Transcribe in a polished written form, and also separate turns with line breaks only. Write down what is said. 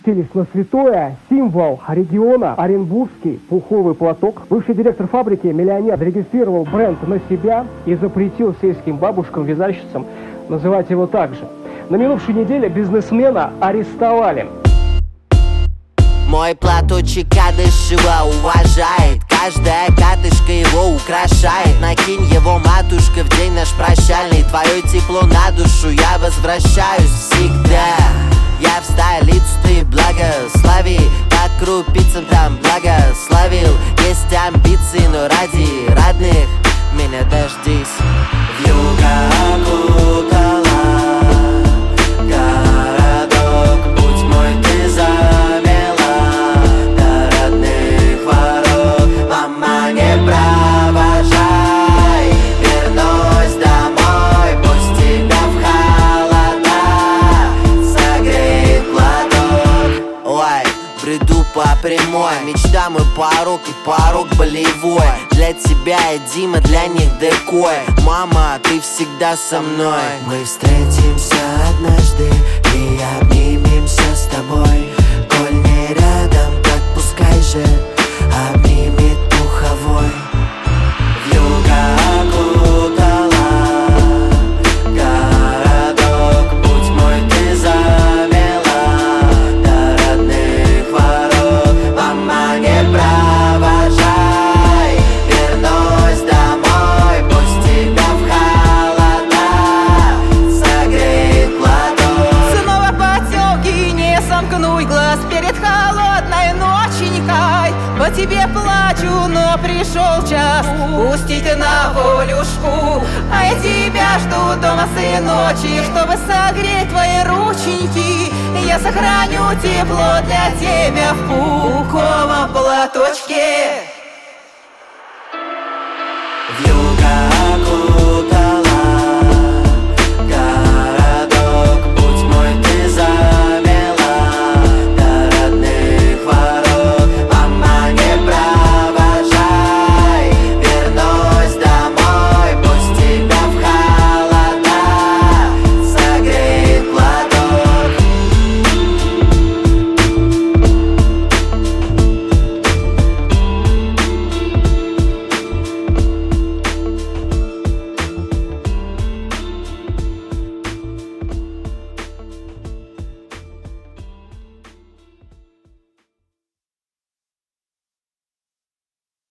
Селись на святое, символ региона, оренбургский пуховый платок. Бывший директор фабрики, миллионер, зарегистрировал бренд на себя и запретил сельским бабушкам-вязальщицам называть его так же. На минувшей неделе бизнесмена арестовали.
Мой платочек Кадышева уважает, каждая катышка его украшает. Накинь его, матушка, в день наш прощальный, твое тепло на душу я возвращаюсь всегда. Я в столицу, ты благослови, по крупицам там благословил. Есть амбиции, но ради родных меня дождись. Вьюга окутала городок, путь мой ты замела до родных ворот. Мама, не провожай, вернусь домой, пусть тебя в холода согреет платок. Ой, бреду по прямой, мечта мой порог и порог болевой. Для тебя я Дима, для них декой. Мама, ты всегда со мной. Мы встретимся однажды и обнимемся с тобой. Коль не рядом, так пускай же обнимет пуховой. Вьюга окутала городок, путь мой ты замела до родных ворот. Мама, не провожай, вернусь домой, пусть тебя в холода согреет платок.
Снова потемки, не сомкнуй глаз перед холодной ноченькой. По тебе плачу, но пришел час пустить на волюшку. А я тебя жду дома с ночи, чтобы согреть твои рученьки. Я сохраню тепло для тебя в пуховом платочке.